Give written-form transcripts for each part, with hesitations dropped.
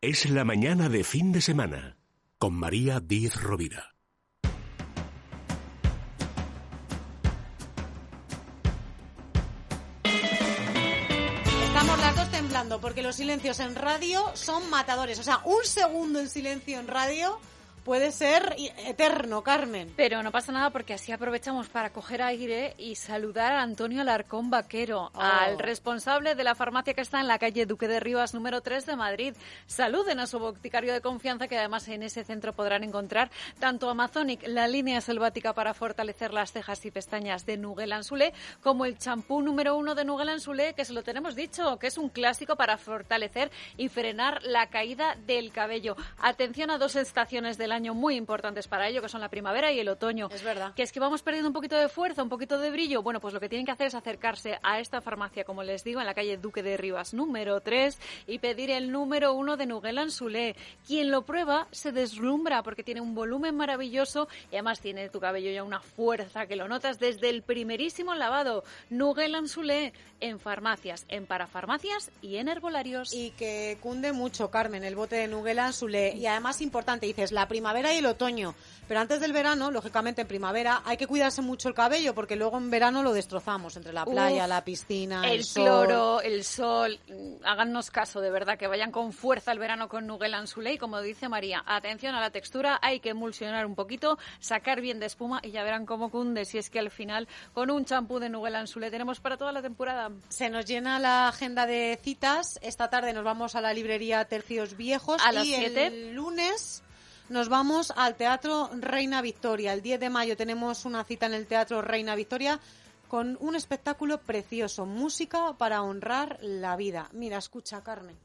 Es la mañana de fin de semana con María Díez Rovira. Estamos las dos temblando porque los silencios en radio son matadores. O sea, un segundo en silencio en radio puede ser eterno, Carmen. Pero no pasa nada porque así aprovechamos para coger aire y saludar a Antonio Alarcón Vaquero, al responsable de la farmacia que está en la calle Duque de Rivas número 3 de Madrid. Saluden a su boticario de confianza, que además en ese centro podrán encontrar tanto Amazonic, la línea selvática para fortalecer las cejas y pestañas de Nouguel Ansoulé, como el champú número 1 de Nouguel Ansoulé, que se lo tenemos dicho, que es un clásico para fortalecer y frenar la caída del cabello. Atención a dos estaciones del año muy importantes para ello, que son la primavera y el otoño. Es verdad. Que es que vamos perdiendo un poquito de fuerza, un poquito de brillo. Bueno, pues lo que tienen que hacer es acercarse a esta farmacia, como les digo, en la calle Duque de Rivas número 3 y pedir el número 1 de Nouguel Ansoulé. Quien lo prueba se deslumbra porque tiene un volumen maravilloso y además tiene tu cabello ya una fuerza que lo notas desde el primerísimo lavado. Nouguel Ansoulé, en farmacias, en parafarmacias y en herbolarios. Y que cunde mucho, Carmen, el bote de Nouguel Ansoulé. Y además importante, dices, la primavera y el otoño. Pero antes del verano, lógicamente en primavera, hay que cuidarse mucho el cabello porque luego en verano lo destrozamos entre la playa, la piscina, el sol. Cloro, el sol. Háganos caso, de verdad, que vayan con fuerza el verano con Nouguel Ansoulé. Y como dice María, atención a la textura, hay que emulsionar un poquito, sacar bien de espuma y ya verán cómo cunde. Si es que al final, con un champú de Nouguel Ansoulé tenemos para toda la temporada. Se nos llena la agenda de citas. Esta tarde nos vamos a la librería Tercios Viejos. A las y 7. El lunes nos vamos al Teatro Reina Victoria. El 10 de mayo tenemos una cita en el Teatro Reina Victoria con un espectáculo precioso, música para honrar la vida. Mira, escucha, Carmen.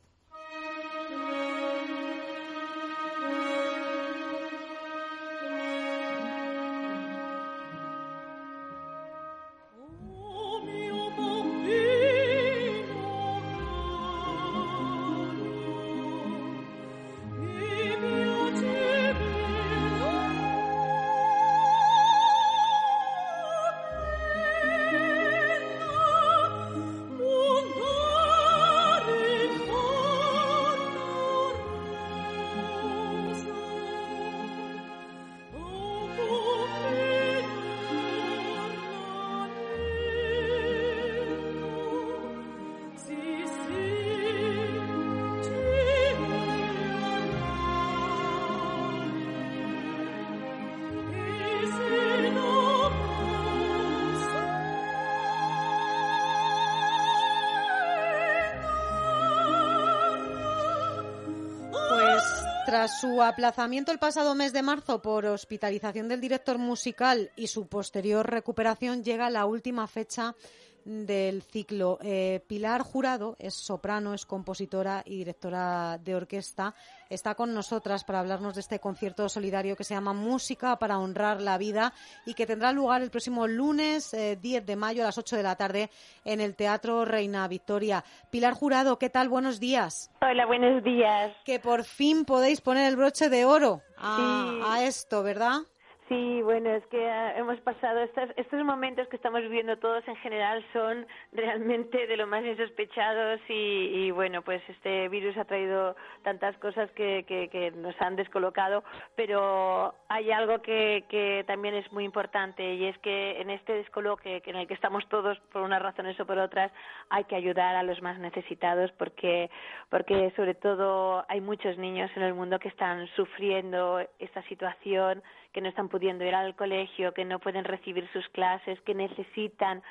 Tras su aplazamiento el pasado mes de marzo por hospitalización del director musical y su posterior recuperación, llega la última fecha del ciclo. Pilar Jurado es soprano, es compositora y directora de orquesta. Está con nosotras para hablarnos de este concierto solidario que se llama Música para honrar la vida y que tendrá lugar el próximo lunes 10 de mayo a las 8 de la tarde en el Teatro Reina Victoria. Pilar Jurado, ¿qué tal? Buenos días. Hola, buenos días. Que por fin podéis poner el broche de oro a esto, ¿verdad? Sí, bueno, es que hemos pasado estos momentos que estamos viviendo todos en general son realmente de lo más insospechados y bueno, pues este virus ha traído tantas cosas que nos han descolocado, pero hay algo que también es muy importante y es que en este descoloque en el que estamos todos por unas razones o por otras hay que ayudar a los más necesitados porque sobre todo hay muchos niños en el mundo que están sufriendo esta situación, que no están pudiendo ir al colegio, que no pueden recibir sus clases, que necesitan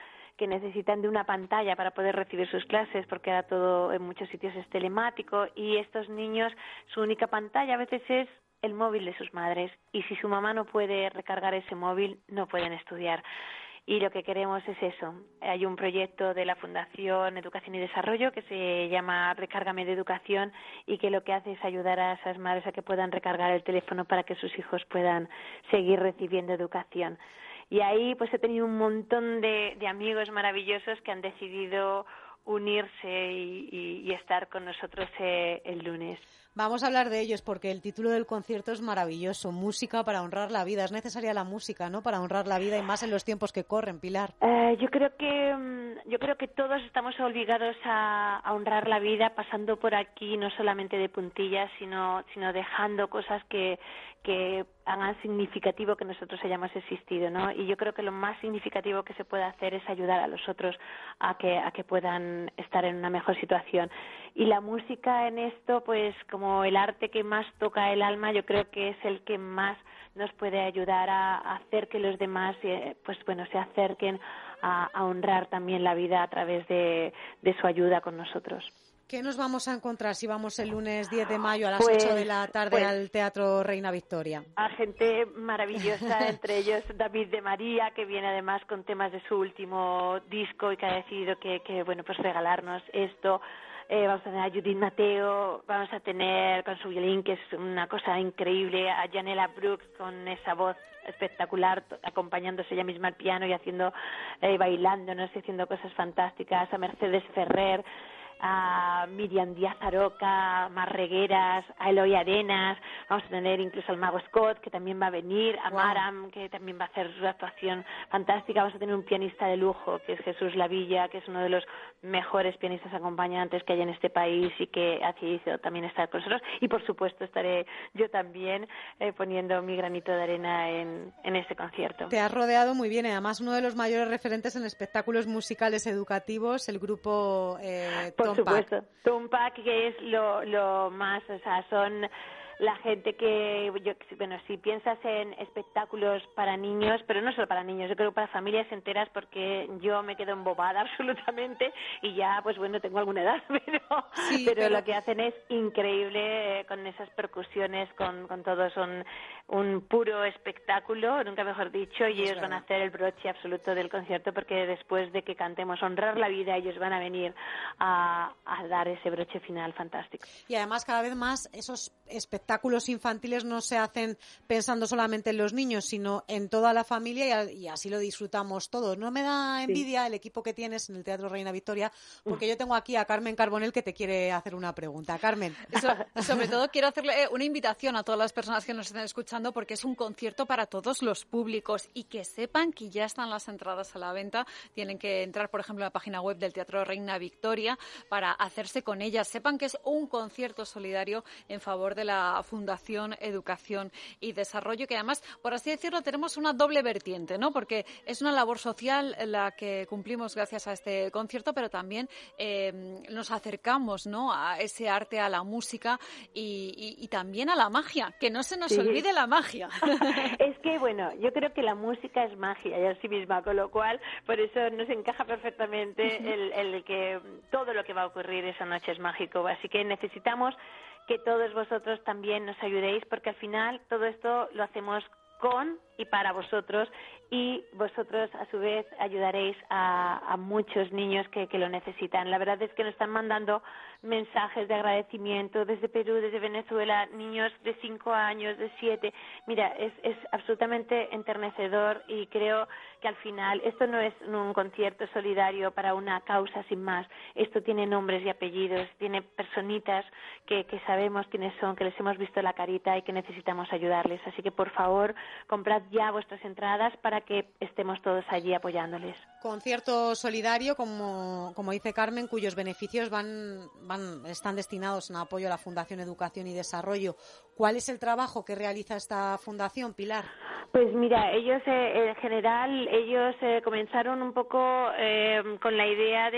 de una pantalla para poder recibir sus clases, porque ahora todo en muchos sitios es telemático y estos niños, su única pantalla a veces es el móvil de sus madres y si su mamá no puede recargar ese móvil, no pueden estudiar. Y lo que queremos es eso. Hay un proyecto de la Fundación Educación y Desarrollo que se llama Recárgame de Educación y que lo que hace es ayudar a esas madres a que puedan recargar el teléfono para que sus hijos puedan seguir recibiendo educación. Y ahí pues he tenido un montón de amigos maravillosos que han decidido unirse y estar con nosotros el lunes. Vamos a hablar de ellos porque el título del concierto es maravilloso, Música para honrar la vida. Es necesaria la música, ¿no?, para honrar la vida y más en los tiempos que corren, Pilar. Yo creo que yo creo que todos estamos obligados a honrar la vida pasando por aquí, no solamente de puntillas, sino dejando cosas que hagan significativo que nosotros hayamos existido, ¿no? Y yo creo que lo más significativo que se puede hacer es ayudar a los otros a que puedan estar en una mejor situación. Y la música en esto, pues como el arte que más toca el alma, yo creo que es el que más nos puede ayudar a hacer que los demás se acerquen a honrar también la vida a través de su ayuda con nosotros. ¿Qué nos vamos a encontrar si vamos el lunes 10 de mayo a las 8 de la tarde al Teatro Reina Victoria? A gente maravillosa, entre ellos David de María, que viene además con temas de su último disco y que ha decidido que regalarnos esto. Vamos a tener a Judith Mateo, vamos a tener con su violín, que es una cosa increíble, a Janela Brooks con esa voz espectacular, acompañándose ella misma al piano y bailando, ¿no? Haciendo cosas fantásticas, a Mercedes Ferrer, a Miriam Díaz Aroca, a Mar Regueras, a Eloy Arenas, vamos a tener incluso al Mago Scott, que también va a venir, a Maram, que también va a hacer su actuación fantástica, vamos a tener un pianista de lujo, que es Jesús Lavilla, que es uno de los mejores pianistas acompañantes que hay en este país y que ha decidido también estar con nosotros, y por supuesto estaré yo también poniendo mi granito de arena en este concierto. Te has rodeado muy bien, además uno de los mayores referentes en espectáculos musicales educativos, el grupo Por supuesto, Tumpac, que es lo más, o sea, son la gente que, si piensas en espectáculos para niños, pero no solo para niños, yo creo para familias enteras, porque yo me quedo embobada absolutamente y ya, tengo alguna edad, pero lo que hacen es increíble con esas percusiones, con todo, son un puro espectáculo, nunca mejor dicho, y ellos van a hacer el broche absoluto del concierto, porque después de que cantemos Honrar la Vida, ellos van a venir a dar ese broche final fantástico. Y además cada vez más esos espectáculos infantiles no se hacen pensando solamente en los niños, sino en toda la familia, y así lo disfrutamos todos. No me da envidia el equipo que tienes en el Teatro Reina Victoria, porque yo tengo aquí a Carmen Carbonell, que te quiere hacer una pregunta. Carmen. Sobre todo quiero hacerle una invitación a todas las personas que nos están escuchando, porque es un concierto para todos los públicos, y que sepan que ya están las entradas a la venta. Tienen que entrar, por ejemplo, a la página web del Teatro Reina Victoria para hacerse con ellas. Sepan que es un concierto solidario en favor de la Fundación Educación y Desarrollo, que además, por así decirlo, tenemos una doble vertiente, ¿no? Porque es una labor social la que cumplimos gracias a este concierto, pero también nos acercamos, ¿no?, a ese arte, a la música y también a la magia, que no se nos olvide la magia. Es que, yo creo que la música es magia y así misma, con lo cual, por eso nos encaja perfectamente el que todo lo que va a ocurrir esa noche es mágico. Así que necesitamos que todos vosotros también nos ayudéis, porque al final todo esto lo hacemos con y para vosotros, y vosotros a su vez ayudaréis a muchos niños que lo necesitan. La verdad es que nos están mandando mensajes de agradecimiento desde Perú, desde Venezuela, niños de 5 años, de 7. Mira, es absolutamente enternecedor, y creo que al final esto no es un concierto solidario para una causa sin más. Esto tiene nombres y apellidos, tiene personitas que sabemos quiénes son, que les hemos visto la carita y que necesitamos ayudarles. Así que, por favor, comprad ya vuestras entradas para que estemos todos allí apoyándoles. Concierto solidario, como dice Carmen, cuyos beneficios están destinados en apoyo a la Fundación Educación y Desarrollo. ¿Cuál es el trabajo que realiza esta fundación, Pilar? Pues mira, ellos en general, comenzaron un poco con la idea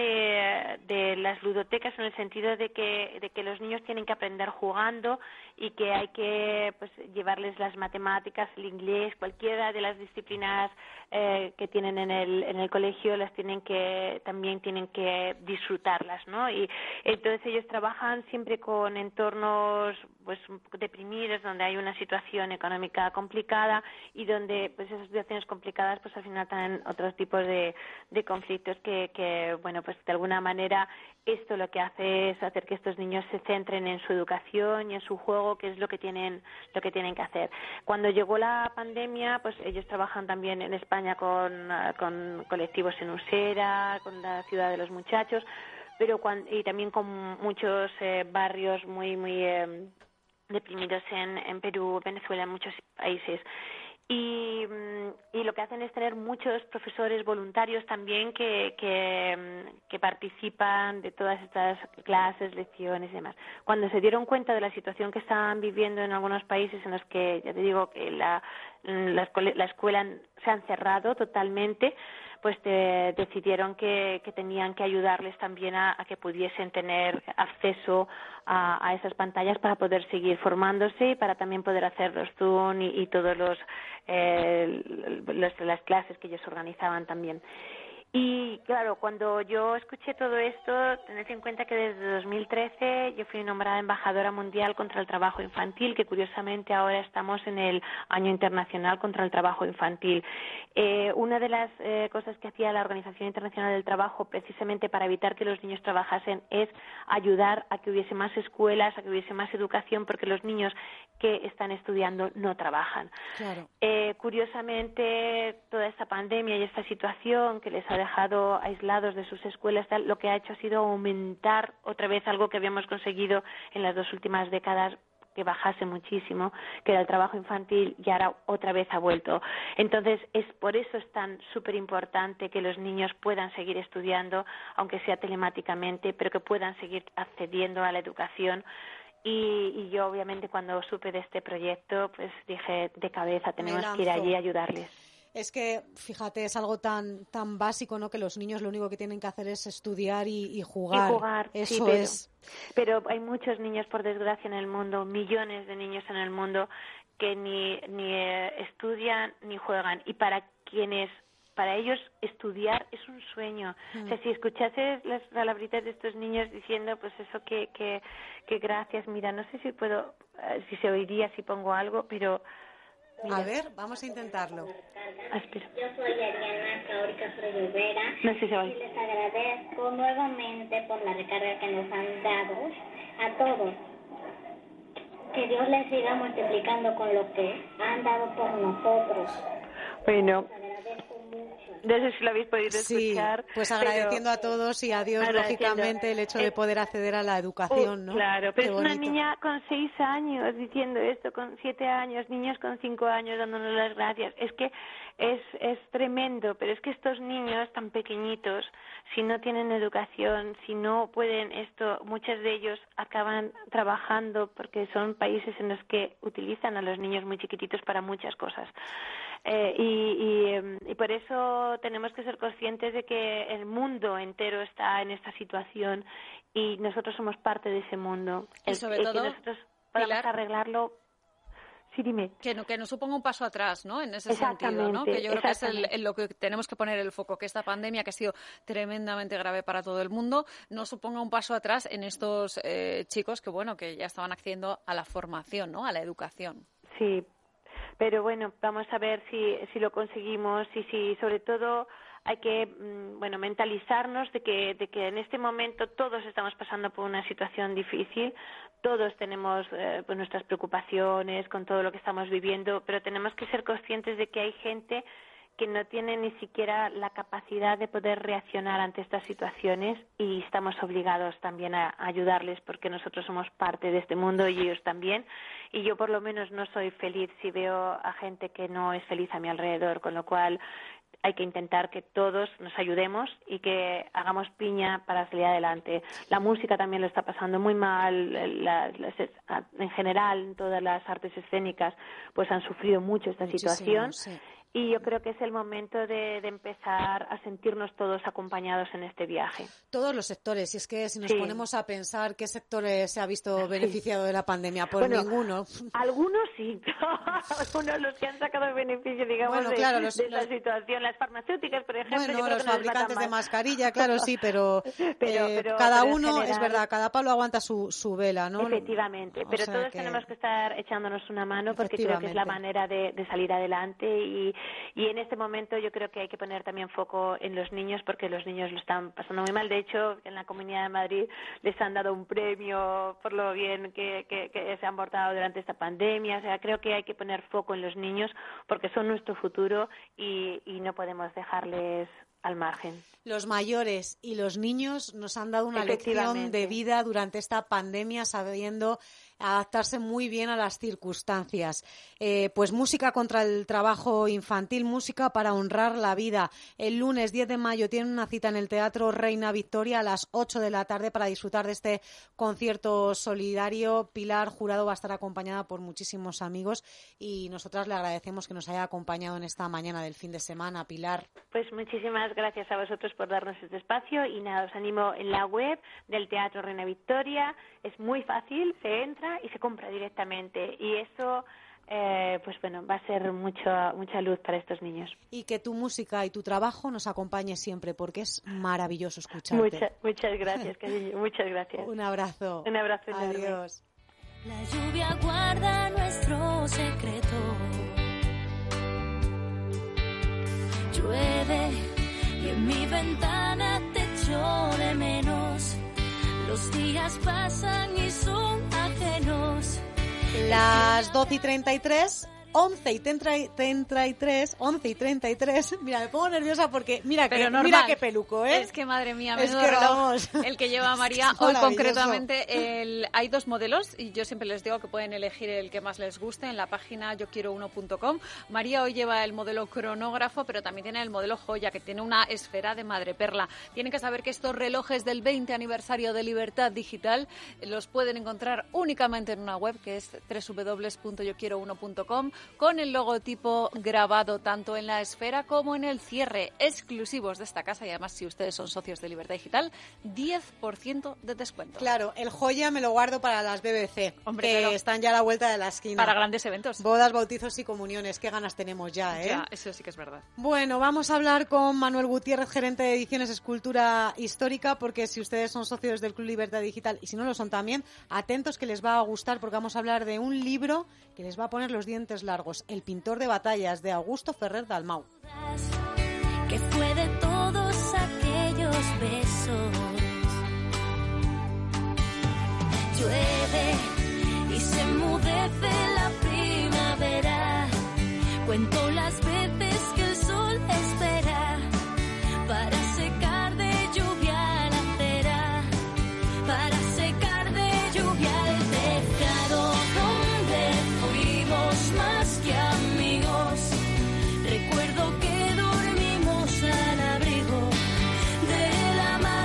de las ludotecas, en el sentido de que los niños tienen que aprender jugando, y que hay que llevarles las matemáticas, el inglés, cualquiera de las disciplinas que tienen en el colegio, también tienen que disfrutarlas, ¿no? Y entonces ellos trabajan siempre con entornos un poco deprimidos, donde hay una situación económica complicada, y donde esas situaciones complicadas al final traen otros tipos de conflictos que de alguna manera esto lo que hace es hacer que estos niños se centren en su educación y en su juego, que es lo que tienen que hacer. Cuando llegó la pandemia, ellos trabajan también en España con colectivos en Usera, con la Ciudad de los Muchachos, y también con muchos barrios muy deprimidos en Perú, Venezuela, en muchos países. y lo que hacen es tener muchos profesores voluntarios también que participan de todas estas clases, lecciones y demás. Cuando se dieron cuenta de la situación que estaban viviendo en algunos países en los que, ya te digo, que la escuela se han cerrado totalmente, pues decidieron que tenían que ayudarles también a que pudiesen tener acceso a esas pantallas para poder seguir formándose y para también poder hacer los Zoom y todos las clases que ellos organizaban también. Y claro, cuando yo escuché todo esto, tened en cuenta que desde 2013 yo fui nombrada embajadora mundial contra el trabajo infantil, que curiosamente ahora estamos en el Año Internacional contra el Trabajo Infantil. Una de las cosas que hacía la Organización Internacional del Trabajo precisamente para evitar que los niños trabajasen es ayudar a que hubiese más escuelas, a que hubiese más educación, porque los niños que están estudiando no trabajan. Claro. Curiosamente, toda esta pandemia y esta situación que les ha dejado aislados de sus escuelas, lo que ha hecho ha sido aumentar otra vez algo que habíamos conseguido en las 2 últimas décadas, que bajase muchísimo, que era el trabajo infantil, y ahora otra vez ha vuelto. Entonces, por eso es tan súper importante que los niños puedan seguir estudiando, aunque sea telemáticamente, pero que puedan seguir accediendo a la educación. Y yo, obviamente, cuando supe de este proyecto, pues dije, de cabeza, tenemos que ir allí a ayudarles. Es que, fíjate, es algo tan básico, ¿no? Que los niños lo único que tienen que hacer es estudiar y jugar. Y jugar, eso sí, es. Pero hay muchos niños, por desgracia, en el mundo, millones de niños en el mundo, que ni estudian ni juegan. Y para ellos estudiar es un sueño. O sea, si escuchases las palabritas de estos niños diciendo, pues eso, que gracias, mira, no sé si se oiría si pongo algo, pero... Mira. A ver, vamos a intentarlo. Espera. Yo soy Ariana Caórica Rivera No sé si se oye. y les agradezco nuevamente por la recarga que nos han dado a todos. Que Dios les siga multiplicando con lo que han dado por nosotros. Bueno. Les agradezco mucho. No sé si lo habéis podido escuchar. Pues agradeciendo a todos y a Dios, lógicamente, el hecho de poder acceder a la educación, ¿no? Claro, pero Qué es una bonito. niña con 6 años diciendo esto, con 7 años, niños con 5 años dándonos las gracias. Es que es tremendo, pero es que estos niños tan pequeñitos, si no tienen educación, si no pueden muchos de ellos acaban trabajando porque son países en los que utilizan a los niños muy chiquititos para muchas cosas. Y por eso tenemos que ser conscientes de que el mundo entero está en esta situación y nosotros somos parte de ese mundo. Y sobre todo, que nosotros podamos Pilar, arreglarlo. Sí, dime. Que no suponga un paso atrás, ¿no? En ese sentido, ¿no? Que yo creo que es en lo que tenemos que poner el foco, que esta pandemia, que ha sido tremendamente grave para todo el mundo, no suponga un paso atrás en estos chicos que ya estaban accediendo a la formación, ¿no? A la educación. Sí. Pero bueno, vamos a ver si lo conseguimos y si sobre todo hay que mentalizarnos de que en este momento todos estamos pasando por una situación difícil, todos tenemos nuestras preocupaciones con todo lo que estamos viviendo, pero tenemos que ser conscientes de que hay gente que no tiene ni siquiera la capacidad de poder reaccionar ante estas situaciones y estamos obligados también a ayudarles porque nosotros somos parte de este mundo y ellos también. Y yo por lo menos no soy feliz si veo a gente que no es feliz a mi alrededor, con lo cual hay que intentar que todos nos ayudemos y que hagamos piña para salir adelante. La música también lo está pasando muy mal, en general todas las artes escénicas pues han sufrido mucho esta situación. Sí. Y yo creo que es el momento de empezar a sentirnos todos acompañados en este viaje. Todos los sectores, y es que si nos ponemos a pensar qué sectores se ha visto beneficiado de la pandemia, pues ninguno. Algunos sí, algunos los que han sacado beneficio, digamos, de esta situación. Las farmacéuticas, por ejemplo. Bueno, yo creo los que no fabricantes de les va tan mal. mascarilla, claro, sí, pero cada uno, general, es verdad, cada palo aguanta su vela, ¿no? Efectivamente, pero todos tenemos que estar echándonos una mano porque creo que es la manera de salir adelante y en este momento yo creo que hay que poner también foco en los niños porque los niños lo están pasando muy mal. De hecho, en la Comunidad de Madrid les han dado un premio por lo bien que se han portado durante esta pandemia. O sea, creo que hay que poner foco en los niños porque son nuestro futuro y no podemos dejarles al margen. Los mayores y los niños nos han dado una lección de vida durante esta pandemia, sabiendo adaptarse muy bien a las circunstancias. Pues música contra el trabajo infantil, música para honrar la vida. El lunes 10 de mayo tienen una cita en el Teatro Reina Victoria a las 8 de la tarde para disfrutar de este concierto solidario. Pilar Jurado va a estar acompañada por muchísimos amigos y nosotras le agradecemos que nos haya acompañado en esta mañana del fin de semana. Pilar. Pues muchísimas gracias a vosotros por darnos este espacio y nada, os animo en la web del Teatro Reina Victoria. Es muy fácil, se entra y se compra directamente y eso pues bueno, va a ser mucha luz para estos niños. Y que tu música y tu trabajo nos acompañe siempre porque es maravilloso escucharte. Muchas gracias, cariño, muchas gracias. Un abrazo. Un abrazo enorme. Adiós. La lluvia guarda nuestro secreto. Llueve y en mi ventana te echo de menos. Los días pasan y son ajenos. Las 12:33, 11:33. Mira, me pongo nerviosa porque mira qué peluco, ¿eh? Es que madre mía, es menudo que reloj vamos. El que lleva María hoy concretamente. Hay 2 modelos y yo siempre les digo que pueden elegir el que más les guste en la página yoquiero1.com. María hoy lleva el modelo cronógrafo, pero también tiene el modelo joya, que tiene una esfera de madreperla. Tienen que saber que estos relojes del 20 aniversario de Libertad Digital los pueden encontrar únicamente en una web que es www.yoquiero1.com con el logotipo grabado tanto en la esfera como en el cierre, exclusivos de esta casa y además si ustedes son socios de Libertad Digital, 10% de descuento. Claro, el joya me lo guardo para las BBC, hombre, que claro, están ya a la vuelta de la esquina. Para grandes eventos. Bodas, bautizos y comuniones, qué ganas tenemos ya, ¿eh? Ya, eso sí que es verdad. Bueno, vamos a hablar con Manuel Gutiérrez, gerente de Ediciones Escultura Histórica, porque si ustedes son socios del Club Libertad Digital y si no lo son también, atentos que les va a gustar porque vamos a hablar de un libro que les va a poner los dientes largos, El pintor de batallas, de Augusto Ferrer Dalmau. Que fue de todos aquellos besos. Llueve y se enmudece la primavera. Cuento las veces que el sol espera para secar de lluvia la acera, para secar de lluvia el tejado donde fuimos más que amigos. Recuerdo que dormimos al abrigo del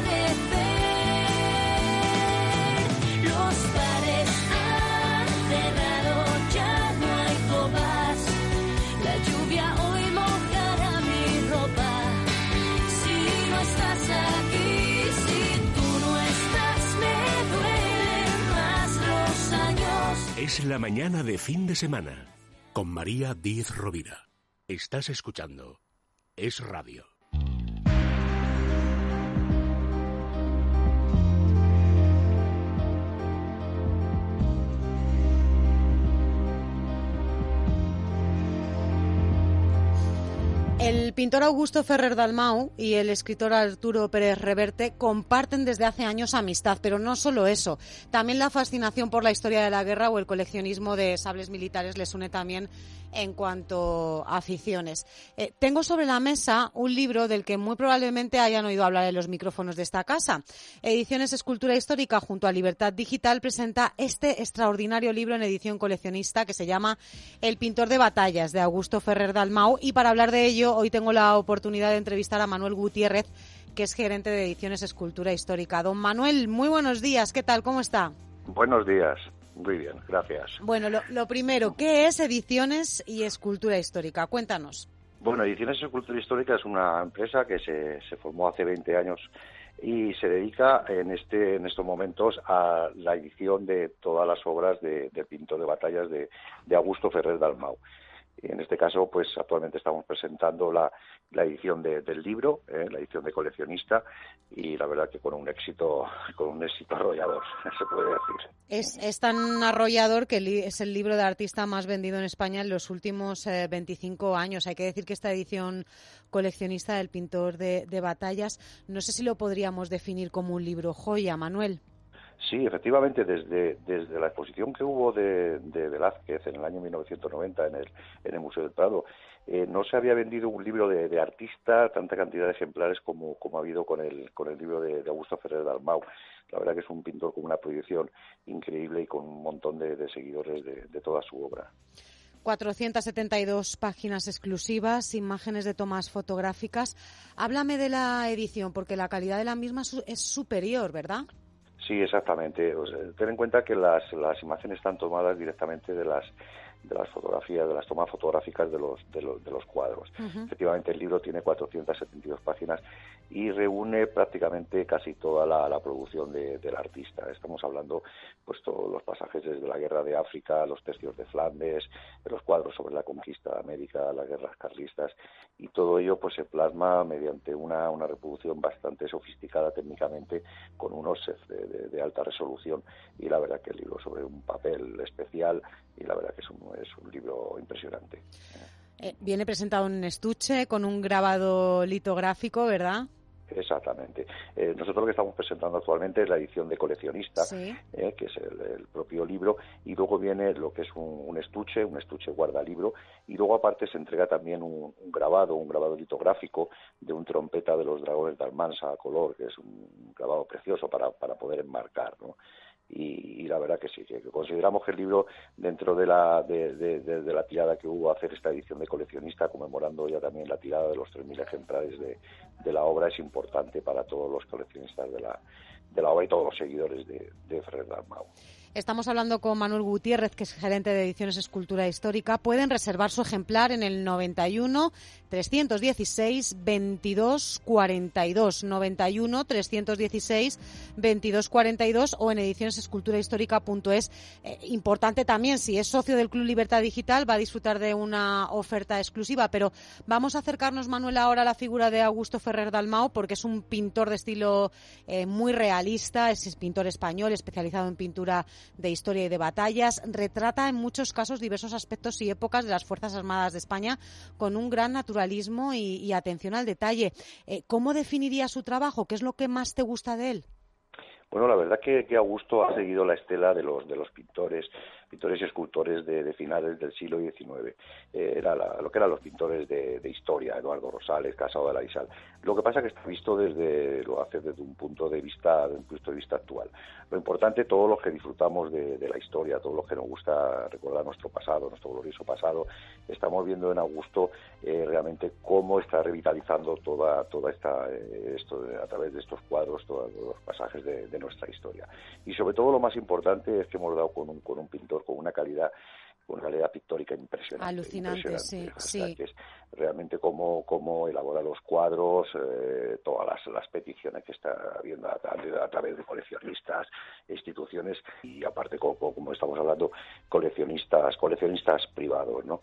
amanecer. Los bares han cerrado, ya no hay copas. La lluvia hoy mojará mi ropa. Si no estás aquí, si tú no estás, me duelen más los años. Es la mañana de fin de semana con María Díez Rovira. Estás escuchando Es Radio. El pintor Augusto Ferrer Dalmau y el escritor Arturo Pérez Reverte comparten desde hace años amistad, pero no solo eso. También la fascinación por la historia de la guerra o el coleccionismo de sables militares les une también en cuanto a aficiones. Tengo sobre la mesa un libro del que muy probablemente hayan oído hablar en los micrófonos de esta casa. Ediciones Escultura Histórica junto a Libertad Digital presenta este extraordinario libro en edición coleccionista que se llama El pintor de batallas, de Augusto Ferrer Dalmau, y para hablar de ello hoy tengo la oportunidad de entrevistar a Manuel Gutiérrez, que es gerente de Ediciones Escultura Histórica. Don Manuel, muy buenos días, ¿qué tal? ¿Cómo está? Buenos días, muy bien, gracias. Bueno, lo primero, ¿qué es Ediciones y Escultura Histórica? Cuéntanos. Bueno, Ediciones Escultura Histórica es una empresa que se formó hace 20 años y se dedica en estos momentos a la edición de todas las obras del pintor de batallas de Augusto Ferrer Dalmau. Y en este caso, pues actualmente estamos presentando la edición del libro, la edición de coleccionista, y la verdad que con un éxito arrollador, se puede decir. Es tan arrollador que es el libro de artista más vendido en España en los últimos 25 años. Hay que decir que esta edición coleccionista del pintor de batallas, no sé si lo podríamos definir como un libro joya, Manuel. Sí, efectivamente, desde la exposición que hubo de Velázquez en el año 1990 en el Museo del Prado, no se había vendido un libro de artista tanta cantidad de ejemplares como ha habido con el libro de Augusto Ferrer Dalmau. La verdad que es un pintor con una proyección increíble y con un montón de seguidores de toda su obra. 472 páginas exclusivas, imágenes de tomas fotográficas. Háblame de la edición, porque la calidad de la misma es superior, ¿verdad? Sí, exactamente. O sea, ten en cuenta que las imágenes están tomadas directamente de las fotografías, de las tomas fotográficas de los cuadros. Uh-huh. Efectivamente, el libro tiene 472 páginas y reúne prácticamente casi toda la producción del artista. Estamos hablando, pues, todos los pasajes desde la Guerra de África, los tercios de Flandes, los cuadros sobre la conquista de América, las guerras carlistas, y todo ello, pues, se plasma mediante una reproducción bastante sofisticada técnicamente, con unos sets de alta resolución, y la verdad que el libro sobre un papel especial, y la verdad que es un libro impresionante. Viene presentado en un estuche con un grabado litográfico, ¿verdad? Exactamente. Nosotros lo que estamos presentando actualmente es la edición de coleccionista, ¿sí? Que es el propio libro, y luego viene lo que es un estuche guardalibro, y luego aparte se entrega también un grabado litográfico de un trompeta de los dragones de Almansa a color, que es un grabado precioso para poder enmarcar, ¿no? Y la verdad que sí, que consideramos que el libro, dentro de la tirada que hubo a hacer esta edición de coleccionista, conmemorando ya también la tirada de los 3.000 ejemplares de la obra, es importante para todos los coleccionistas de la obra y todos los seguidores de Ferrer Dalmau. Estamos hablando con Manuel Gutiérrez, que es gerente de Ediciones Escultura Histórica. Pueden reservar su ejemplar en el 91 316 22 42, 91 316 22 42, o en edicionesesculturahistórica.es. Importante también, si es socio del Club Libertad Digital, va a disfrutar de una oferta exclusiva. Pero vamos a acercarnos, Manuel, ahora a la figura de Augusto Ferrer Dalmau, porque es un pintor de estilo muy realista, es pintor español especializado en pintura de historia y de batallas. Retrata en muchos casos diversos aspectos y épocas de las Fuerzas Armadas de España con un gran naturalismo y atención al detalle. ¿Cómo definiría su trabajo? ¿Qué es lo que más te gusta de él? Bueno, la verdad que Augusto ha seguido la estela de los pintores y escultores de finales del siglo XIX. Era lo que eran los pintores de historia, Eduardo Rosales, Casado de la Isal. Lo que pasa es que está visto lo hace desde un punto de vista actual. Lo importante, todos los que disfrutamos de la historia, todos los que nos gusta recordar nuestro pasado, nuestro glorioso pasado, estamos viendo en Augusto realmente cómo está revitalizando toda esta esto a través de estos cuadros, todos los pasajes de nuestra historia. Y sobre todo lo más importante es que hemos dado con un pintor con una calidad pictórica impresionante. Alucinante, sí. Que es realmente cómo elabora los cuadros, todas las peticiones que está habiendo a través de coleccionistas, instituciones, y aparte, como estamos hablando, coleccionistas privados, ¿no?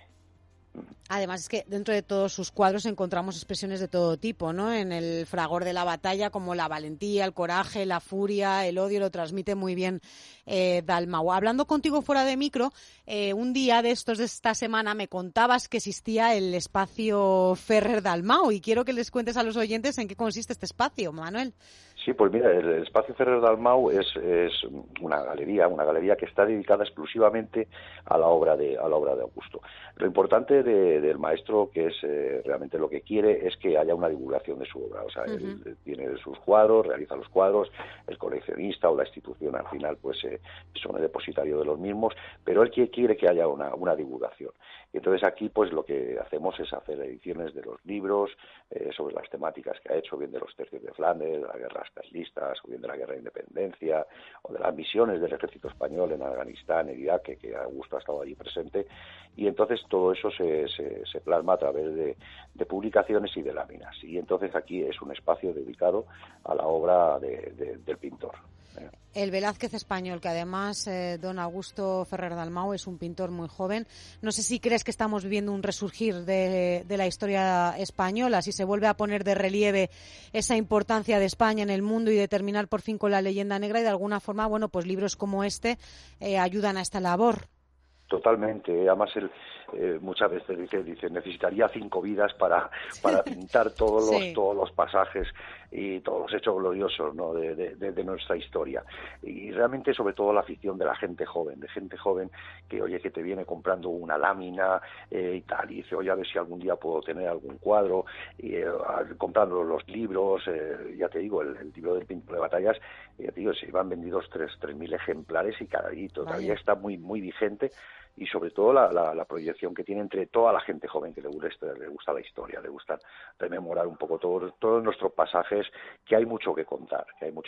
Además, es que dentro de todos sus cuadros encontramos expresiones de todo tipo, ¿no? En el fragor de la batalla, como la valentía, el coraje, la furia, el odio, lo transmite muy bien Dalmau. Hablando contigo fuera de micro, un día de esta semana me contabas que existía el espacio Ferrer Dalmau, y quiero que les cuentes a los oyentes en qué consiste este espacio, Manuel. Sí, pues mira, el espacio Ferrer Dalmau es una galería que está dedicada exclusivamente a la obra de Augusto. Lo importante del maestro, que es realmente lo que quiere, es que haya una divulgación de su obra. O sea, él tiene sus cuadros, realiza los cuadros, el coleccionista o la institución al final pues son el depositario de los mismos, pero él quiere que haya una divulgación. Y entonces aquí pues lo que hacemos es hacer ediciones de los libros sobre las temáticas que ha hecho, bien de los tercios de Flandes, de las guerras carlistas, o bien de la guerra de independencia, o de las misiones del ejército español en Afganistán, en Irak, que Augusto ha estado allí presente, y entonces todo eso se plasma a través de publicaciones y de láminas. Y entonces aquí es un espacio dedicado a la obra del pintor. El Velázquez español, que además don Augusto Ferrer Dalmau es un pintor muy joven. No sé si crees que estamos viviendo un resurgir de la historia española, si se vuelve a poner de relieve esa importancia de España en el mundo y de terminar por fin con la leyenda negra, y de alguna forma, bueno, pues libros como este ayudan a esta labor. Totalmente. Además, él muchas veces dice necesitaría 5 vidas para pintar todos los pasajes y todos los hechos gloriosos, ¿no?, de nuestra historia. Y realmente, sobre todo, la afición de la gente joven, que, oye, que te viene comprando una lámina y tal, y dice, oye, a ver si algún día puedo tener algún cuadro, y comprando los libros, ya te digo, el libro del pintor de batallas, ya te digo, se van vendidos 3.000 ejemplares y todavía está muy, muy vigente. Y sobre todo la proyección que tiene entre toda la gente joven que le gusta la historia, le gusta rememorar un poco todos nuestros pasajes, que hay mucho que contar.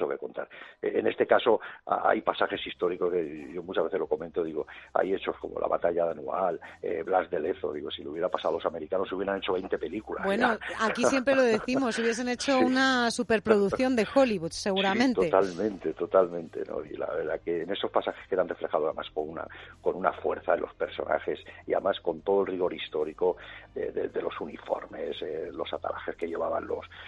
En este caso hay pasajes históricos que yo muchas veces lo comento, digo, hay hechos como la batalla de Anual, Blas de Lezo, digo, si lo hubiera pasado a los americanos se hubieran hecho 20 películas. Bueno, aquí siempre lo decimos, hubiesen hecho una superproducción de Hollywood, seguramente. Sí, totalmente, ¿no? Y la verdad que en esos pasajes quedan reflejados además con una fuerza de los personajes y además con todo el rigor histórico de los uniformes, los atalajes que llevaban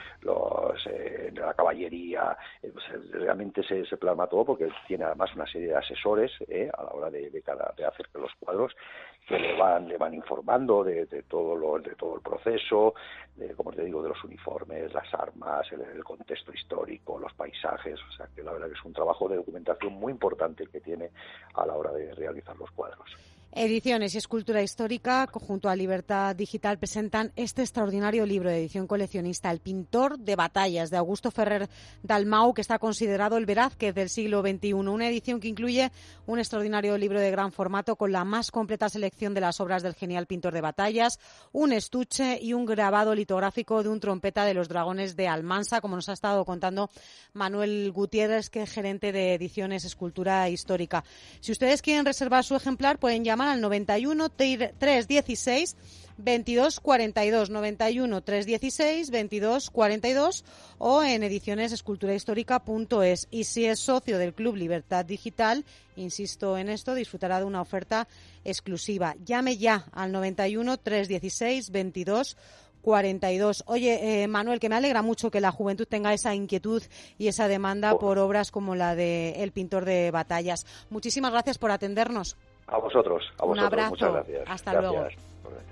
la caballería, realmente se plasma todo, porque tiene además una serie de asesores a la hora de hacer los cuadros que le van informando de todo el proceso, como te digo, de los uniformes, las armas, el contexto histórico, los paisajes. O sea que la verdad que es un trabajo de documentación muy importante el que tiene a la hora de realizar los cuadros. Ediciones y Escultura Histórica, junto a Libertad Digital, presentan este extraordinario libro de edición coleccionista, El pintor de batallas, de Augusto Ferrer Dalmau, que está considerado el Velázquez del siglo XXI. Una edición que incluye un extraordinario libro de gran formato con la más completa selección de las obras del genial pintor de batallas, un estuche y un grabado litográfico de un trompeta de los dragones de Almansa, como nos ha estado contando Manuel Gutiérrez, que es gerente de Ediciones Escultura Histórica. Si ustedes quieren reservar su ejemplar, pueden llamar al 91 316 22 42, 91 316 22 42 o en edicionesesculturahistórica.es. Y si es socio del Club Libertad Digital, insisto en esto, disfrutará de una oferta exclusiva. Llame ya al 91 316 22 42. Oye, Manuel, que me alegra mucho que la juventud tenga esa inquietud y esa demanda por obras como la de El pintor de batallas. Muchísimas gracias por atendernos. A vosotros. Un abrazo. Muchas gracias. Hasta gracias. luego. Gracias.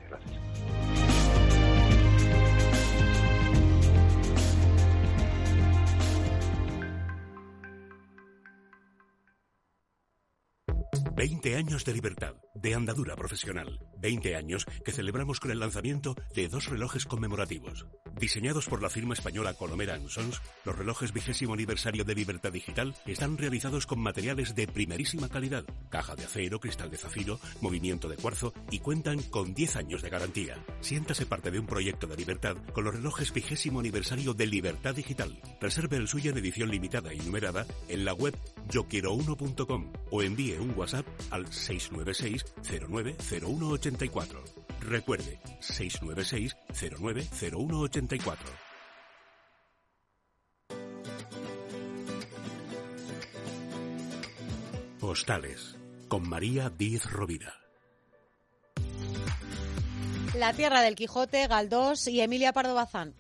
20 años de libertad, de andadura profesional. 20 años que celebramos con el lanzamiento de 2 relojes conmemorativos. Diseñados por la firma española Colomera & Sons, los relojes 20º aniversario de Libertad Digital están realizados con materiales de primerísima calidad, caja de acero, cristal de zafiro, movimiento de cuarzo y cuentan con 10 años de garantía. Siéntase parte de un proyecto de libertad con los relojes 20º aniversario de Libertad Digital. Reserve el suyo en edición limitada y numerada en la web yoquierouno.com o envíe un WhatsApp al 696 09 0184. Recuerde, 696 09 0184. Postales, con María Díez Rovira. La tierra del Quijote, Galdós y Emilia Pardo Bazán.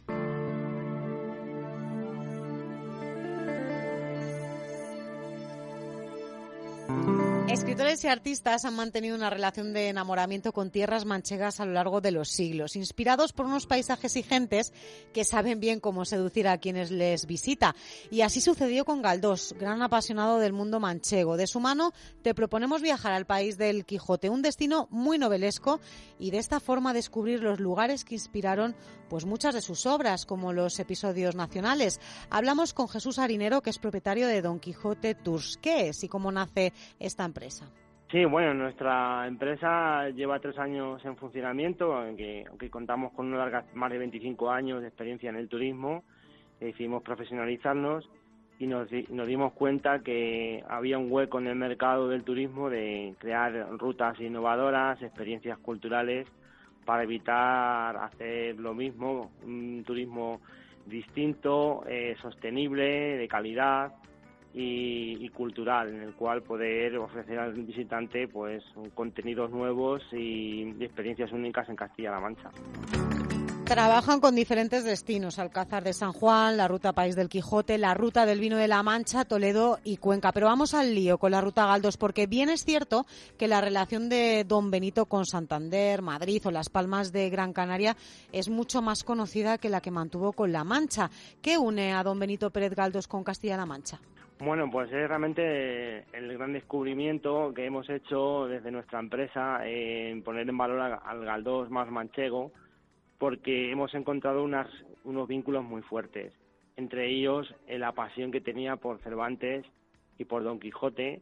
Escritores y artistas han mantenido una relación de enamoramiento con tierras manchegas a lo largo de los siglos, inspirados por unos paisajes y gentes que saben bien cómo seducir a quienes les visita. Y así sucedió con Galdós, gran apasionado del mundo manchego. De su mano te proponemos viajar al país del Quijote, un destino muy novelesco, y de esta forma descubrir los lugares que inspiraron pues muchas de sus obras, como los episodios nacionales. Hablamos con Jesús Harinero, que es propietario de Don Quijote Tours. ¿Qué es y cómo nace esta empresa? Sí, bueno, nuestra empresa lleva 3 años en funcionamiento, aunque contamos con una larga, más de 25 años de experiencia en el turismo. Decidimos profesionalizarnos y nos dimos cuenta que había un hueco en el mercado del turismo de crear rutas innovadoras, experiencias culturales, para evitar hacer lo mismo, un turismo distinto, sostenible, de calidad y cultural, en el cual poder ofrecer al visitante pues contenidos nuevos y experiencias únicas en Castilla-La Mancha. Trabajan con diferentes destinos, Alcázar de San Juan, la Ruta País del Quijote, la Ruta del Vino de la Mancha, Toledo y Cuenca. Pero vamos al lío con la Ruta Galdós, porque bien es cierto que la relación de Don Benito con Santander, Madrid o Las Palmas de Gran Canaria es mucho más conocida que la que mantuvo con La Mancha. ¿Qué une a Don Benito Pérez Galdós con Castilla-La Mancha? Bueno, pues es realmente el gran descubrimiento que hemos hecho desde nuestra empresa en poner en valor al Galdós más manchego, porque hemos encontrado unos vínculos muy fuertes, entre ellos la pasión que tenía por Cervantes y por Don Quijote,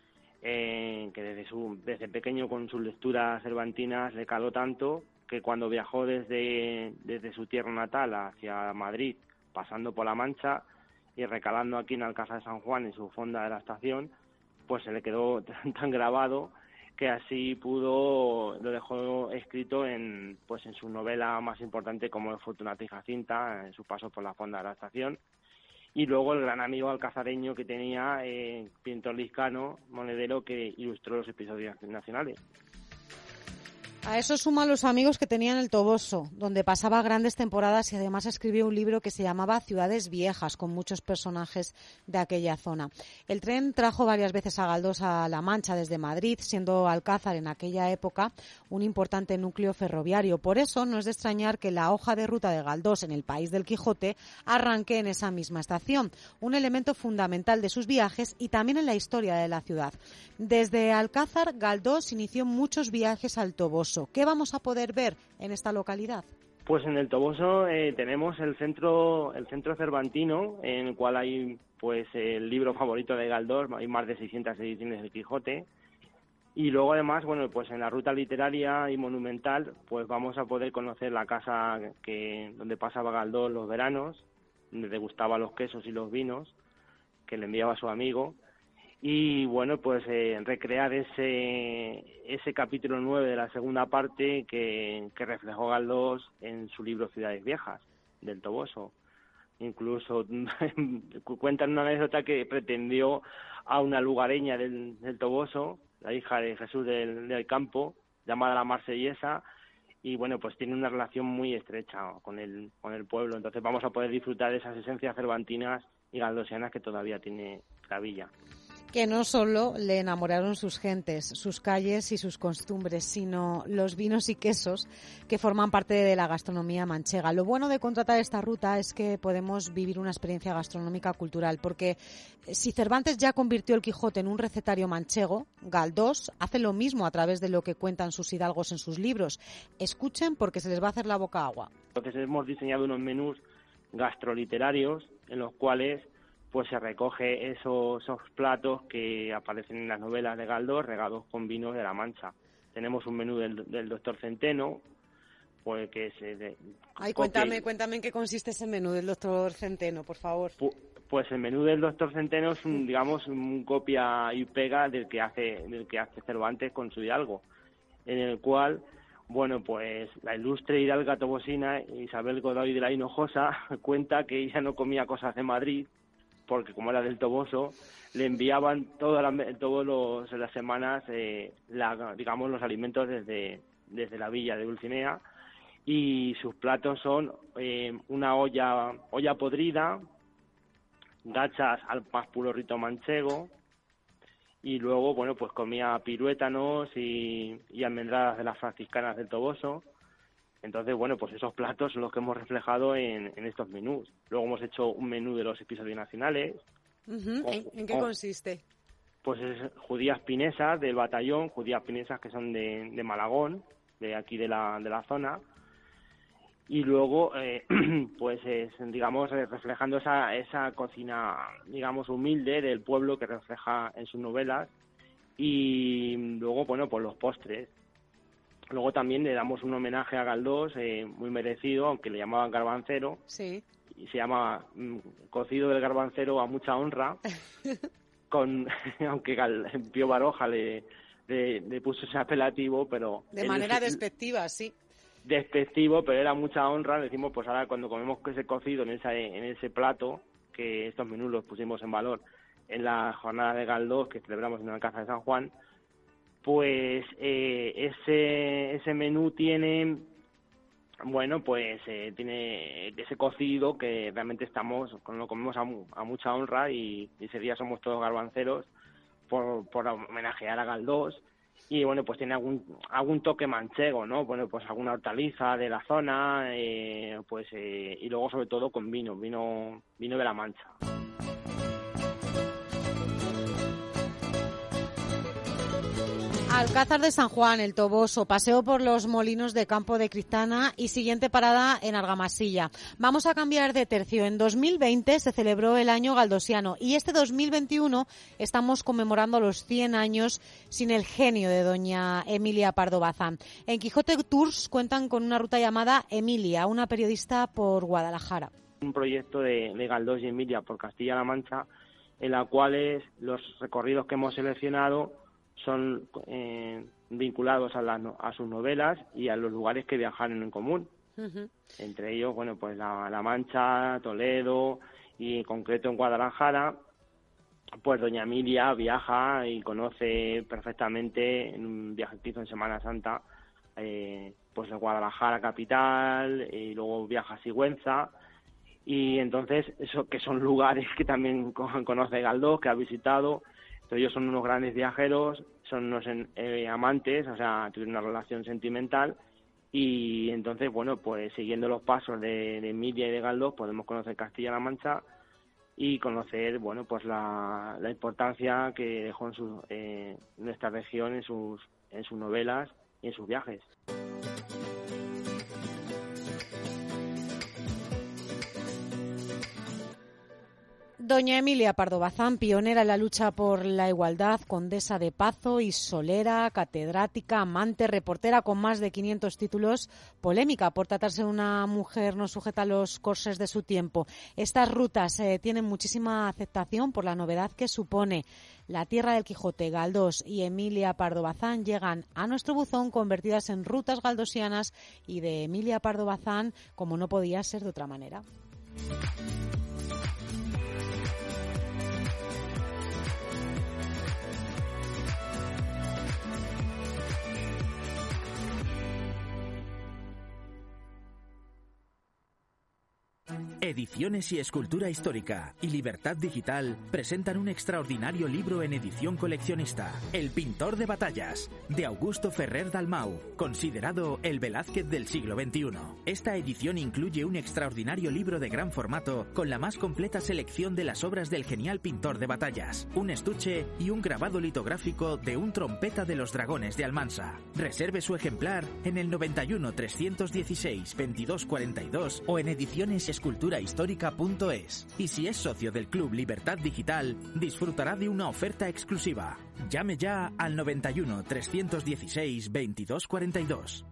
que desde pequeño con sus lecturas cervantinas le caló tanto que cuando viajó desde su tierra natal hacia Madrid, pasando por La Mancha y recalando aquí en Alcázar de San Juan, en su fonda de la estación, pues se le quedó tan grabado que así lo dejó escrito en su novela más importante, como es Fortunata y Jacinta, en su paso por la fonda de la estación. Y luego el gran amigo alcazareño que tenía, pintor liscano, monedero, que ilustró los episodios nacionales. A eso suma los amigos que tenía en el Toboso, donde pasaba grandes temporadas y además escribió un libro que se llamaba Ciudades Viejas, con muchos personajes de aquella zona. El tren trajo varias veces a Galdós a La Mancha desde Madrid, siendo Alcázar en aquella época un importante núcleo ferroviario. Por eso no es de extrañar que la hoja de ruta de Galdós en el País del Quijote arranque en esa misma estación, un elemento fundamental de sus viajes y también en la historia de la ciudad. Desde Alcázar, Galdós inició muchos viajes al Toboso. ¿Qué vamos a poder ver en esta localidad? Pues en el Toboso tenemos el centro cervantino, en el cual hay pues el libro favorito de Galdós, hay más de 600 ediciones de Quijote. Y luego además, bueno, pues en la ruta literaria y monumental, pues vamos a poder conocer la casa donde pasaba Galdós los veranos, donde degustaba los quesos y los vinos que le enviaba a su amigo. Y bueno, pues recrear ese capítulo 9 de la segunda parte que reflejó Galdós en su libro Ciudades Viejas, del Toboso. Incluso cuentan una anécdota que pretendió a una lugareña del Toboso, la hija de Jesús del Campo, llamada la Marsellesa, y bueno, pues tiene una relación muy estrecha con el pueblo. Entonces vamos a poder disfrutar de esas esencias cervantinas y galdosianas que todavía tiene la villa. Que no solo le enamoraron sus gentes, sus calles y sus costumbres, sino los vinos y quesos que forman parte de la gastronomía manchega. Lo bueno de contratar esta ruta es que podemos vivir una experiencia gastronómica cultural, porque si Cervantes ya convirtió el Quijote en un recetario manchego, Galdós hace lo mismo a través de lo que cuentan sus hidalgos en sus libros. Escuchen porque se les va a hacer la boca agua. Entonces hemos diseñado unos menús gastroliterarios en los cuales pues se recoge esos platos que aparecen en las novelas de Galdós, regados con vinos de La Mancha. Tenemos un menú del Doctor Centeno, pues que es cuéntame en qué consiste ese menú del Doctor Centeno, por favor. Pues el menú del Doctor Centeno es un copia y pega del que hace Cervantes con su hidalgo, en el cual, bueno, pues la ilustre hidalga tobosina Isabel Godoy de la Hinojosa cuenta que ella no comía cosas de Madrid, porque como era del Toboso, le enviaban todas las semanas los alimentos desde la villa de Dulcinea, y sus platos son una olla podrida, gachas al más puro rito manchego, y luego, bueno, pues comía piruétanos y almendradas de las franciscanas del Toboso. Entonces, bueno, pues esos platos son los que hemos reflejado en estos menús. Luego hemos hecho un menú de los episodios nacionales. Uh-huh. ¿En qué consiste? Pues es judías pinesas del batallón, judías pinesas que son de Malagón, de aquí de la zona. Y luego, pues reflejando esa cocina, digamos, humilde del pueblo que refleja en sus novelas. Y luego, bueno, pues los postres. Luego también le damos un homenaje a Galdós, muy merecido, aunque le llamaban garbancero. Sí. Y se llama cocido del garbancero a mucha honra, aunque Pío Baroja le puso ese apelativo, pero... De manera despectiva, sí. Despectivo, pero era mucha honra. Decimos, pues ahora cuando comemos ese cocido en ese plato, que estos menús los pusimos en valor en la jornada de Galdós que celebramos en el Alcázar de San Juan, pues ese menú tiene bueno, pues tiene ese cocido que realmente lo comemos a mucha honra y ese día somos todos garbanceros por homenajear a Galdós. Y bueno, pues tiene algún toque manchego, ¿no? Bueno, pues alguna hortaliza de la zona, y luego sobre todo con vino de la Mancha. Alcázar de San Juan, El Toboso, paseo por los molinos de Campo de Cristana y siguiente parada en Argamasilla. Vamos a cambiar de tercio. En 2020 se celebró el año galdosiano y este 2021 estamos conmemorando los 100 años sin el genio de doña Emilia Pardo Bazán. En Quijote Tours cuentan con una ruta llamada Emilia, una periodista por Guadalajara. Un proyecto de Galdós y Emilia por Castilla-La Mancha, en la cual los recorridos que hemos seleccionado son vinculados a sus novelas y a los lugares que viajaron en común. Uh-huh. Entre ellos, bueno, pues la Mancha, Toledo y en concreto en Guadalajara, pues doña Emilia viaja y conoce perfectamente en un viaje que hizo en Semana Santa, pues de Guadalajara capital, y luego viaja a Sigüenza. Y entonces, eso que son lugares que también conoce Galdós, que ha visitado. Ellos son unos grandes viajeros, son unos amantes, o sea, tuvieron una relación sentimental y entonces, bueno, pues siguiendo los pasos de Emilia y de Galdós podemos conocer Castilla-La Mancha y conocer, bueno, pues la importancia que dejó en nuestra región en sus novelas y en sus viajes. Doña Emilia Pardo Bazán, pionera en la lucha por la igualdad, condesa de Pazo y Solera, catedrática, amante, reportera con más de 500 títulos, polémica por tratarse de una mujer no sujeta a los corsés de su tiempo. Estas rutas tienen muchísima aceptación por la novedad que supone. La Tierra del Quijote, Galdós y Emilia Pardo Bazán llegan a nuestro buzón convertidas en rutas galdosianas y de Emilia Pardo Bazán, como no podía ser de otra manera. Ediciones y Escultura Histórica y Libertad Digital presentan un extraordinario libro en edición coleccionista, El pintor de batallas, de Augusto Ferrer Dalmau, considerado el Velázquez del siglo XXI. Esta edición incluye un extraordinario libro de gran formato con la más completa selección de las obras del genial pintor de batallas, un estuche y un grabado litográfico de un trompeta de los dragones de Almansa. Reserve su ejemplar en el 91 316 2242 o en edicionesesculturahistórica.es. Y si es socio del Club Libertad Digital, disfrutará de una oferta exclusiva. Llame ya al 91 316 2242.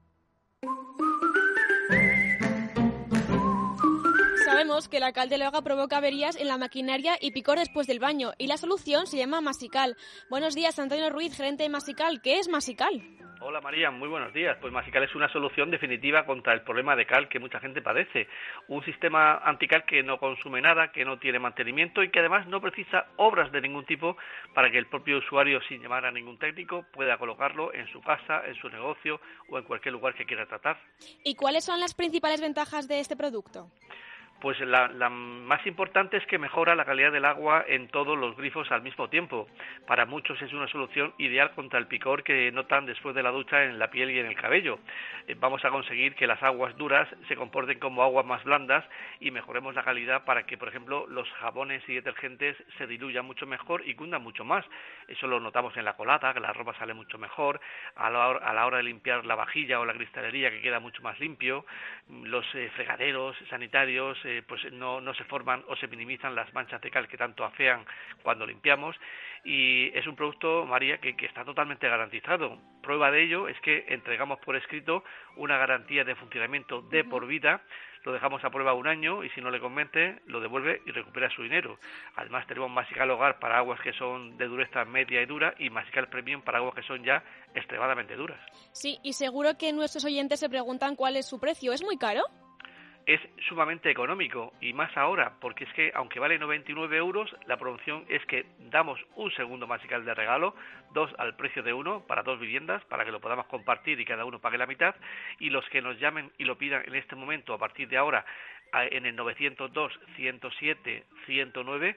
Sabemos que la cal del agua provoca averías en la maquinaria y picor después del baño, y la solución se llama Masical. Buenos días, Antonio Ruiz, gerente de Masical. ¿Qué es Masical? Hola María, muy buenos días. Pues Masical es una solución definitiva contra el problema de cal que mucha gente padece. Un sistema antical que no consume nada, que no tiene mantenimiento y que además no precisa obras de ningún tipo para que el propio usuario, sin llamar a ningún técnico, pueda colocarlo en su casa, en su negocio o en cualquier lugar que quiera tratar. ¿Y cuáles son las principales ventajas de este producto? Pues la más importante es que mejora la calidad del agua en todos los grifos al mismo tiempo. Para muchos es una solución ideal contra el picor que notan después de la ducha en la piel y en el cabello. Vamos a conseguir que las aguas duras se comporten como aguas más blandas y mejoremos la calidad para que, por ejemplo, los jabones y detergentes se diluyan mucho mejor y cundan mucho más. Eso lo notamos en la colada, que la ropa sale mucho mejor, a la hora de limpiar la vajilla o la cristalería, que queda mucho más limpio, los fregaderos sanitarios, pues no se forman o se minimizan las manchas de cal que tanto afean cuando limpiamos, y es un producto, María, que está totalmente garantizado. Prueba de ello es que entregamos por escrito una garantía de funcionamiento de por vida, lo dejamos a prueba 1 año y si no le convence lo devuelve y recupera su dinero. Además tenemos Masical Hogar para aguas que son de dureza media y dura y Masical Premium para aguas que son ya extremadamente duras. Sí, y seguro que nuestros oyentes se preguntan cuál es su precio. ¿Es muy caro? es sumamente económico, y más ahora, porque es que aunque vale 99 euros, la promoción es que damos un segundo Masical de regalo, 2 al precio de 1 para 2 viviendas, para que lo podamos compartir y cada uno pague la mitad, y los que nos llamen y lo pidan en este momento, a partir de ahora, en el 902-107-109,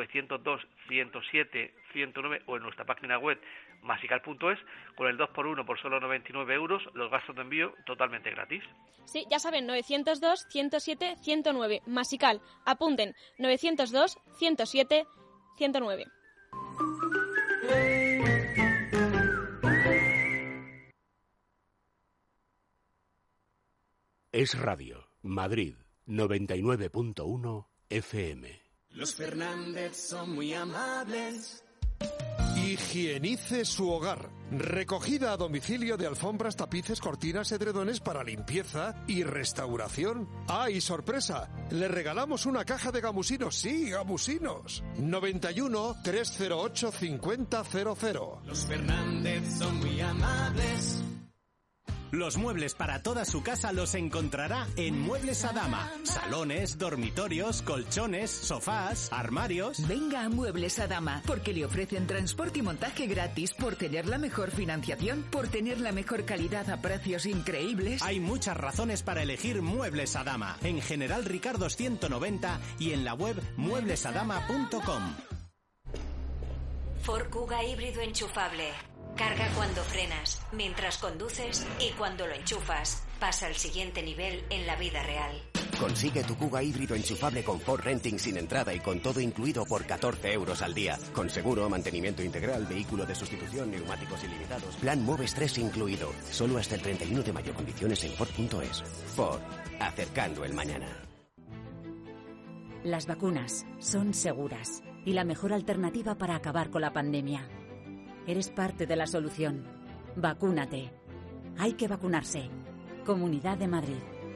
902-107-109 o en nuestra página web masical.es, con el 2x1 por solo 99 euros, los gastos de envío totalmente gratis. Sí, ya saben, 902-107-109, Masical. Apunten, 902-107-109. Es Radio, Madrid, 99.1 FM. Los Fernández son muy amables. Higienice su hogar. Recogida a domicilio de alfombras, tapices, cortinas, edredones para limpieza y restauración. ¡Ah, y sorpresa! Le regalamos una caja de gamusinos. ¡Sí, gamusinos! 91-308-5000. Los Fernández son muy amables. Los muebles para toda su casa los encontrará en Muebles Adama. Salones, dormitorios, colchones, sofás, armarios. Venga a Muebles Adama, porque le ofrecen transporte y montaje gratis por tener la mejor financiación, por tener la mejor calidad a precios increíbles. Hay muchas razones para elegir Muebles Adama. En General Ricardo 190 y en la web mueblesadama.com. Ford Kuga híbrido enchufable. Carga cuando frenas, mientras conduces y cuando lo enchufas. Pasa al siguiente nivel en la vida real. Consigue tu Kuga híbrido enchufable con Ford Renting sin entrada y con todo incluido por 14 euros al día. Con seguro, mantenimiento integral, vehículo de sustitución, neumáticos ilimitados. Plan Moves 3 incluido. Solo hasta el 31 de mayo. Condiciones en Ford.es. Ford. Acercando el mañana. Las vacunas son seguras y la mejor alternativa para acabar con la pandemia. Eres parte de la solución. Vacúnate. Hay que vacunarse. Comunidad de Madrid.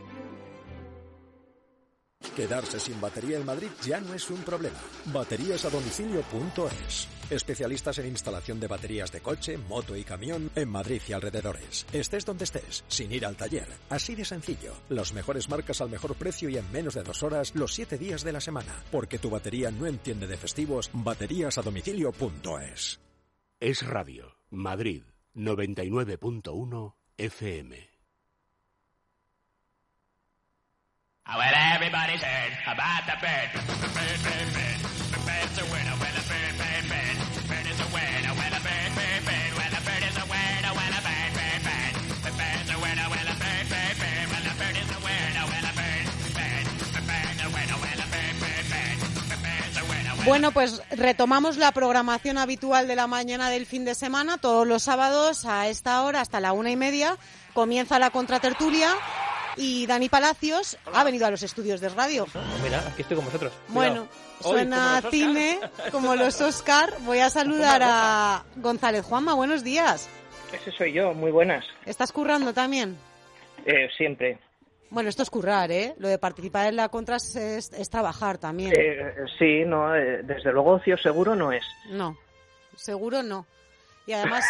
Quedarse sin batería en Madrid ya no es un problema. Bateríasadomicilio.es. Especialistas en instalación de baterías de coche, moto y camión en Madrid y alrededores. Estés donde estés, sin ir al taller. Así de sencillo. Las mejores marcas al mejor precio y en menos de 2 horas los 7 días de la semana. Porque tu batería no entiende de festivos. Bateríasadomicilio.es. Es Radio, Madrid, 99.1 FM. Well, everybody's heard about the bird. Bird, bird, bird. The bird's a winner. Well, a bird, bird, bird. Bird is a winner. Well, a bird, bird, bird. Well, a bird is a winner. Well, a bird, bird, bird. The bird's a winner. Well, a bird, bird, bird. Well, a bird is a winner. Well, a bird, bird. The bird's a winner. Well, a bird, bird, bird. The bird's a winner. Bueno, pues retomamos la programación habitual de la mañana del fin de semana. Todos los sábados a esta hora, hasta la 1:30, comienza la contratertulia. Y Dani Palacios ha venido a los estudios de radio. Mira, aquí estoy con vosotros. Bueno, suena cine como los Oscar. Voy a saludar a González. Juanma, buenos días. Ese soy yo, muy buenas. ¿Estás currando también? Siempre. Bueno, esto es currar, ¿eh? Lo de participar en la contra es trabajar también. Sí, no, desde luego ocio seguro no es. No, seguro no. Y además